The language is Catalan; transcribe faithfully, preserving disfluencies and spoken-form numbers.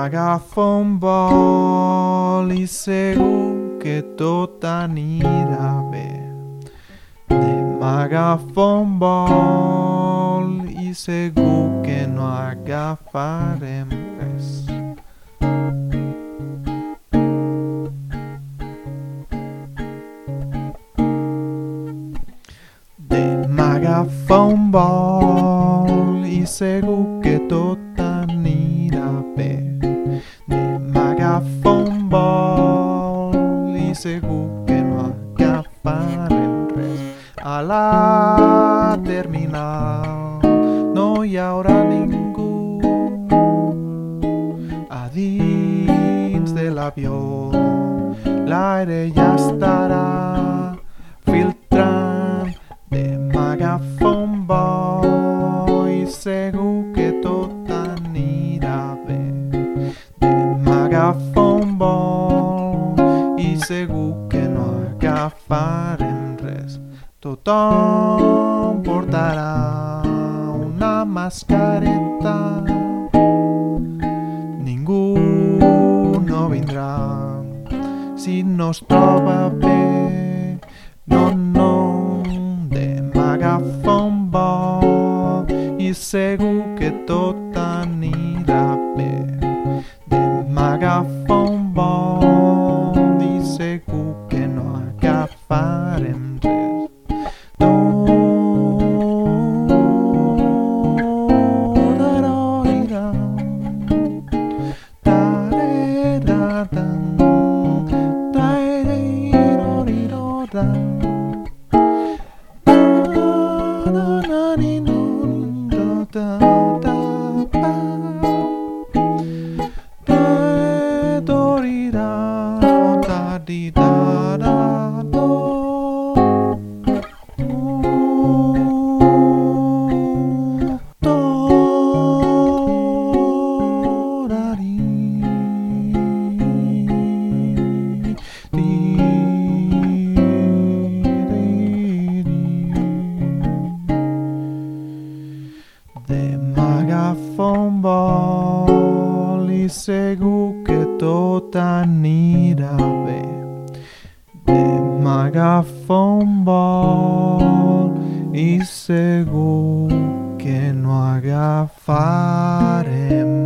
m'agafa un vol i segur que tot anirà bé. M'agafa un vol i segur que no agafarem res. M'agafa un vol i segur que tot anirà bé. M'agafa un vol i segur que no agafarem res. A la terminal no hi haurà ningú. A dins de l'avió l'aire ja estarà filtrant. M'agafa un vol i segur que tot anirà bé. M'agafa un vol i segur que no agafarem res. Tothom portarà una mascareta. Ningú no vindrà si no es troba bé. No, no. M'agafa un vol i segur que tot anirà bé. M'agafa un vol i segur que no agafarem res. M'agafa un vol i segur que tot anirà bé. M'agafa un vol i segur que no agafarem